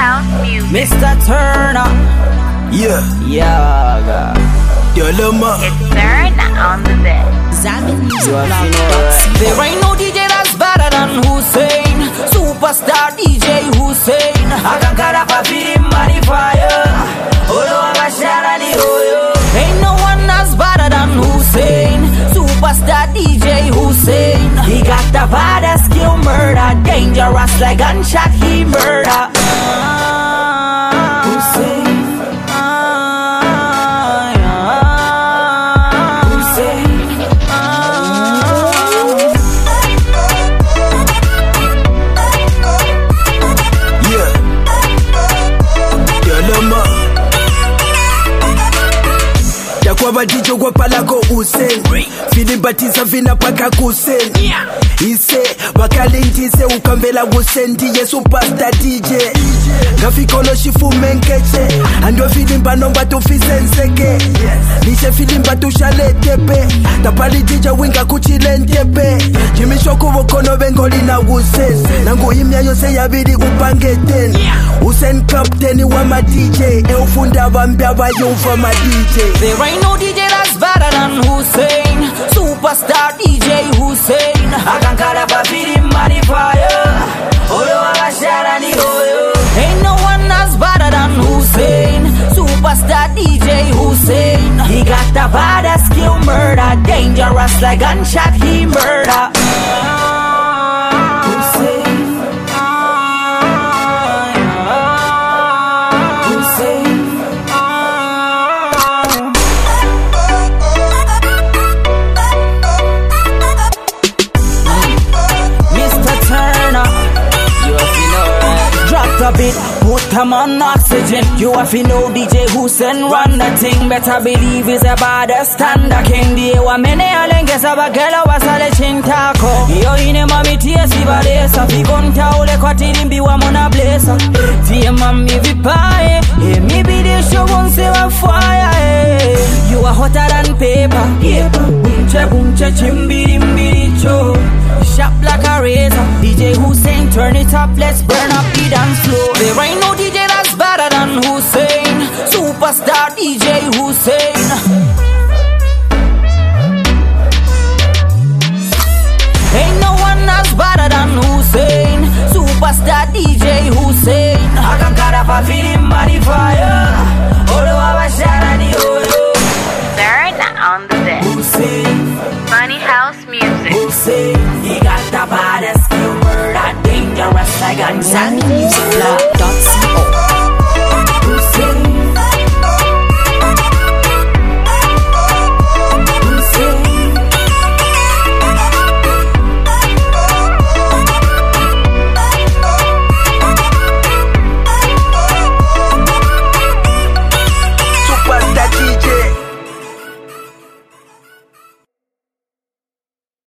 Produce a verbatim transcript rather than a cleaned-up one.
House Music. Mister Turner. Yeah. Yeah. Dilemma. It's Turner on the bed. You have to know, right? There ain't no D J that's better than Hussein. Superstar D J Hussein. Akankara pa firi mani fire. Olo abashara ni hoyo. Ain't no one that's better than Hussein. Superstar D J Hussein. He got the baddest skill murder. Dangerous like gunshot he murder. Hussein. Kwa D J kwa palako Hussein. Filimbatiza vina paka kusen. Ise wakalintise ukambela Hussein. Diye superstar D J Gafikolo shifu menkeche. Ando filimba nomba tufise nseke. Nishe filimba tushale tepe. Tapali D J winga kuchile ntepe. Jimishoku wakono bengoli na Hussein. Nangu imya yose yabidi upange ten. Hussein captain wa ma D J. E ufunda wambia wa yuva ma D J. There ain't no D J that's better than Hussein. Superstar D J Hussein. Akankara pa firi mani fire. Olo abashara ni hoyo. Ain't no one that's better than Hussein. Superstar D J Hussein. He got the baddest skill murder. Dangerous like gunshot he murder. A bit, put him on oxygen. You have to know D J Hussein run the thing. Better believe he's a baddest standard king. Die wa mene alenge sabagela wasale chintako. Yo ine mami tia sibalesa. Fikonta ule kwa tirimbi wa mona blesa. Tia mami vipaye. Hey, me be the show won't say a fire. You are hotter than paper. Bunche bunche chimbiri mbiri cho. Sharp like a razor. D J Hussein, turn it up, let's burn up the dance floor. There ain't no D J that's better than Hussein. Superstar D J Hussein. Ain't no one that's better than Hussein. Superstar D J Hussein. Akankara pa firi mani fire. Olo abashara ni hoyo. Turner on the bed. Hussein. Funny House Music. Hussein. He got the baddest skill murder. Dangerous like gunshot.